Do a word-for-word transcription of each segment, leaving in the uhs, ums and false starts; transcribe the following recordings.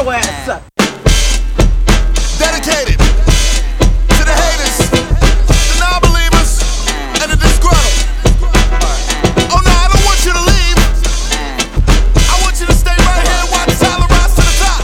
your ass up. Dedicated to the haters, the non-believers, and the disgruntled. Oh no, I don't want you to leave. I want you to stay right here and watch Tyler rise to the top.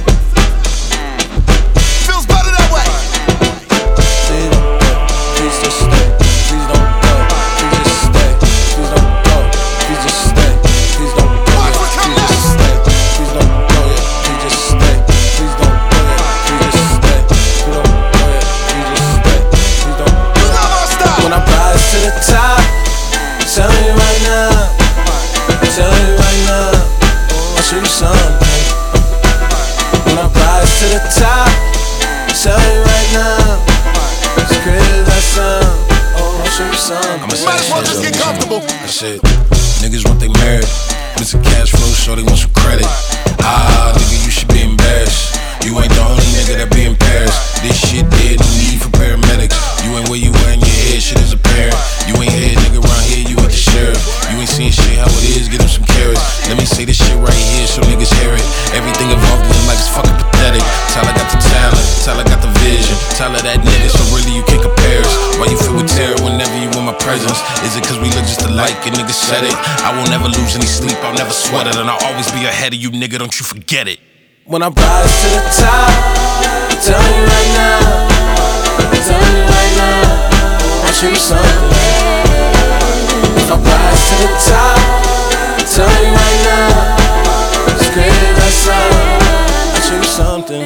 Feels better that way. Please don't go, please just stay. Please don't go, please just stay. Please don't go, please just stay. Please don't go, please just stay. Please don't go yet, please just stay. Please don't go yet, please just stay. Please don't go yet, please just stay. Please don't go yet. When I rise to the top, tell me right now, tell me right now, I'll show you something. When I rise to the top, tell me right now, it's crazy as that sound. Oh, I'll show you something. You might as well just get comfortable. I said, niggas want they married, Mister Cash Flow, so they want some credit. Ah, nigga, you should be embarrassed. You ain't the only nigga that be embarrassed. This shit dead, no need for paramedics. You ain't where you at in your head, shit is apparent. You ain't head nigga around here, you ain't the sheriff. You ain't seeing shit how it is, get him some carrots. Let me say this shit right here so niggas hear it. Everything involved in like it's fucking pathetic. Tyler got the talent, Tyler got the vision. Tyler that nigga, so really you can't compare us. Why you feel with terror whenever you in my presence? Is it cause we look just alike and niggas said it? I will never lose any sleep, I'll never sweat it. And I'll always be ahead of you nigga, don't you forget it. When I rise to the top, tell me right now, tell me right now, I'll show you something. If I rise to the top, tell me right now, it's crazy that sound, I'll show you something.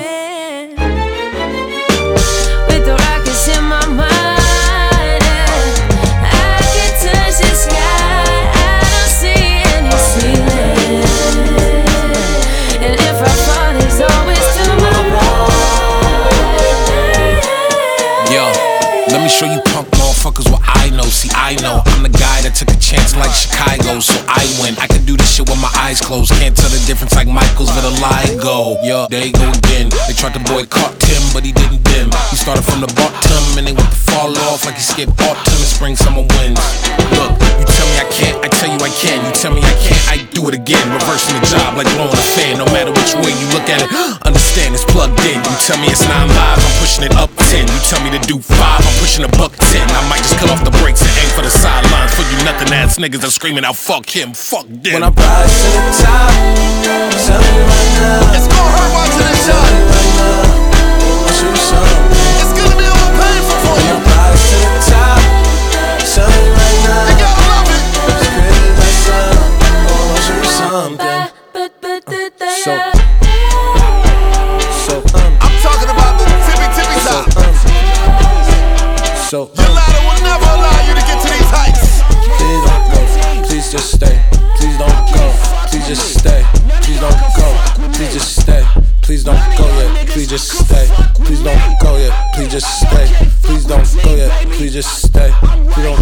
With the rockets in my mind, I can touch the sky, I don't see any ceiling. And if I fall, there's always tomorrow. Yo, let me show you punk motherfuckers what I know. See, I know I'm the guy that took a chance like Chicago, so I win. I can do this shit with my eyes closed. Can't tell the difference like Michael's with a lie go. Yo, there you go again. They tried to boycott Tim, but he didn't dim. He started from the bottom and they went to fall off like he skipped autumn and spring, summer winds. Look, you tell me I can't, I tell you I can. You tell me I can't, I do it again. Reversing the job like blowing a fan. No matter which way you look at it, understand it's plugged in. You tell me it's nine lives, I'm pushing it up ten. You tell me to do five, I'm pushing a buck ten. I might just cut off the brakes and aim for the sidelines. For you nothing ass niggas that screaming out fuck him, fuck them. When I rise to the top, tell me right now, It's gonna hurt watching this tell shot. me right now, I'll show you something. It's gonna be a little painful for When you. I rise to the top, tell me right now, You gotta love it. it's crazy that sound. Oh, I'll show you something. But, but, but, but, So, so, um, I'm talking about the tippy tippy so, top. um, so, Your um, ladder will never allow you to get to these heights. please don't go, please just stay. Please don't go, please just stay. Please don't go, please just stay. Please don't go yet, please just stay. Please don't go yet, please just stay. Please don't go yet, please just stay. Please don't